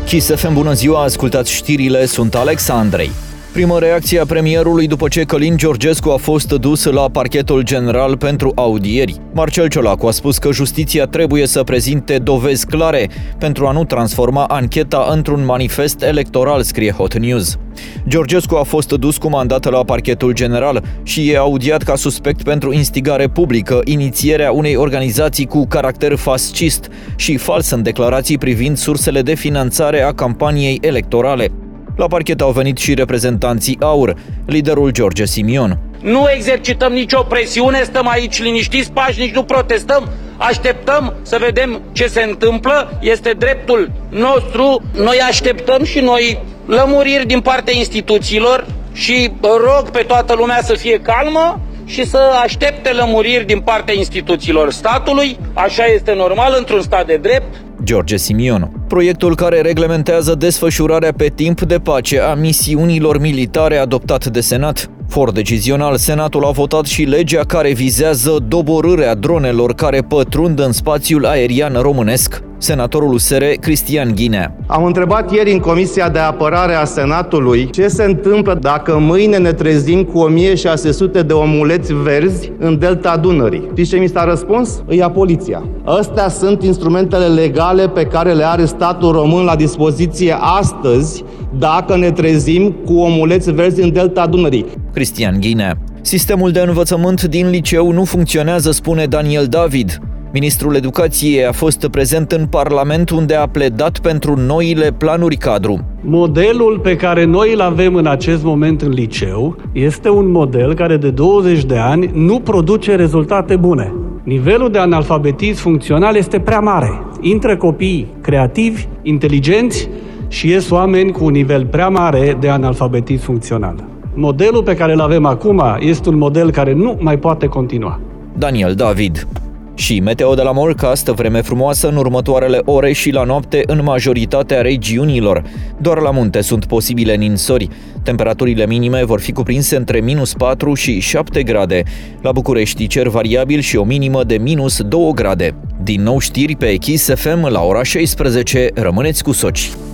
Kiss FM, bună ziua, ascultați știrile, sunt Alex Andrei. Prima reacție a premierului după ce Călin Georgescu a fost dus la parchetul general pentru audieri. Marcel Ciolacu a spus că justiția trebuie să prezinte dovezi clare pentru a nu transforma ancheta într-un manifest electoral, scrie Hot News. Georgescu a fost dus cu mandat la parchetul general și e audiat ca suspect pentru instigare publică, inițierea unei organizații cu caracter fascist și fals în declarații privind sursele de finanțare a campaniei electorale. La parchet au venit și reprezentanții AUR, liderul George Simion. Nu exercităm nicio presiune, stăm aici liniștiți, pașnici, nu protestăm, așteptăm să vedem ce se întâmplă, este dreptul nostru, noi așteptăm și noi lămuriri din partea instituțiilor și rog pe toată lumea să fie calmă și să aștepte lămuriri din partea instituțiilor statului, așa este normal într-un stat de drept. George Simion. Proiectul care reglementează desfășurarea pe timp de pace a misiunilor militare adoptat de Senat. For decizional, Senatul a votat și legea care vizează doborârea dronelor care pătrund în spațiul aerian românesc. Senatorul USR, Cristian Ghinea. Am întrebat ieri în Comisia de Apărare a Senatului ce se întâmplă dacă mâine ne trezim cu 1600 de omuleți verzi în delta Dunării. Știți ce mi s-a răspuns? Îi ia poliția. Astea sunt instrumentele legale pe care le are statul român la dispoziție astăzi dacă ne trezim cu omuleți verzi în delta Dunării. Cristian Ghinea. Sistemul de învățământ din liceu nu funcționează, spune Daniel David. Ministrul Educației a fost prezent în Parlament, unde a pledat pentru noile planuri cadru. Modelul pe care noi îl avem în acest moment în liceu este un model care de 20 de ani nu produce rezultate bune. Nivelul de analfabetism funcțional este prea mare. Intră copii creativi, inteligenți și ies oameni cu un nivel prea mare de analfabetism funcțional. Modelul pe care îl avem acum este un model care nu mai poate continua. Daniel David. Și meteo de la Morcast, vreme frumoasă în următoarele ore și la noapte în majoritatea regiunilor. Doar la munte sunt posibile ninsori. Temperaturile minime vor fi cuprinse între -4 și 7 grade. La București cer variabil și o minimă de -2 grade. Din nou știri pe Kiss FM la ora 16. Rămâneți cu soci.